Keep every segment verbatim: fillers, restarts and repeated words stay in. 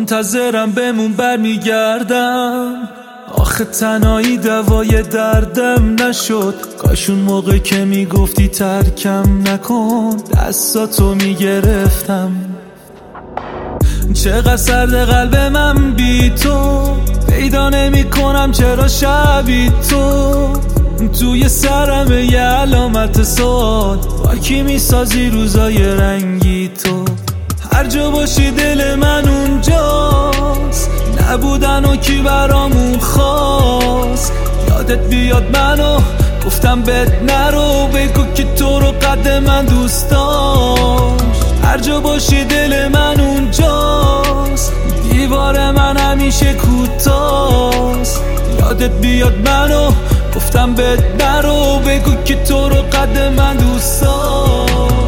منتظرم بمون برمیگردم. آخه تنهایی دوای دردم نشد، کاشون موقع که میگفتی ترکم نکن دستاتو میگرفتم. چقدر سرد قلب من بی تو، پیدا نمی کنم چرا شبی تو توی سرم یه علامت سوال، با کی میسازی روزای رنگی تو؟ هر جا باشی دل من اونجاست، نبودن و کی برامون خواست. یادت بیاد منو گفتم بد نرو، بگو که تو رو قد من دوست داشت. هر جا باشی دل من اونجاست، دیوار من همیشه کوتاست. یادت بیاد منو گفتم بد نرو، بگو که تو رو قد من دوست داشت.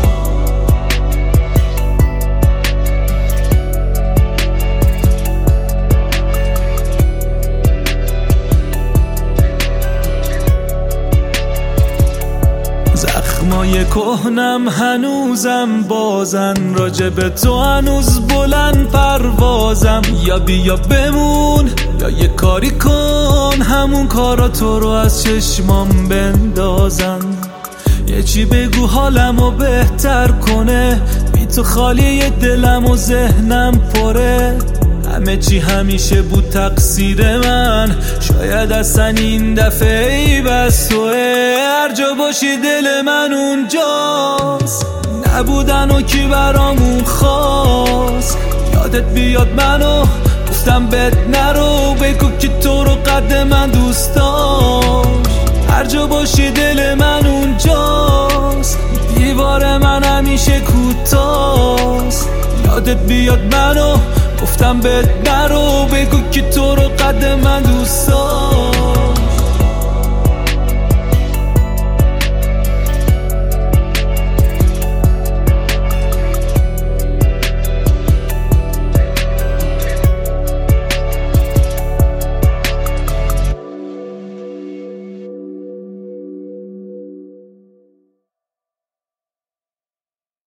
زخمای کهنم هنوزم بازن، راجب تو هنوز بلند پروازم. یا بیا بمون یا یه کاری کن، همون کارا تو رو از چشمام بندازن. یه چی بگو حالمو بهتر کنه، بی تو خالی دلم و ذهنم پره. همه چی همیشه بود تقصیر من، شاید اصلا این دفعه ای بس توه. هر جا باشی دل من اونجاست، نبودن و کی برامون خواست. یادت بیاد منو گفتم بد نرو، بگو که تو رو قد من دوست داشت. هر جا باشی دل من اونجاست، دیوار من همیشه کوتاست. یادت بیاد منو گفتم بد نرو، بگو که تو رو قد من دوست داشت.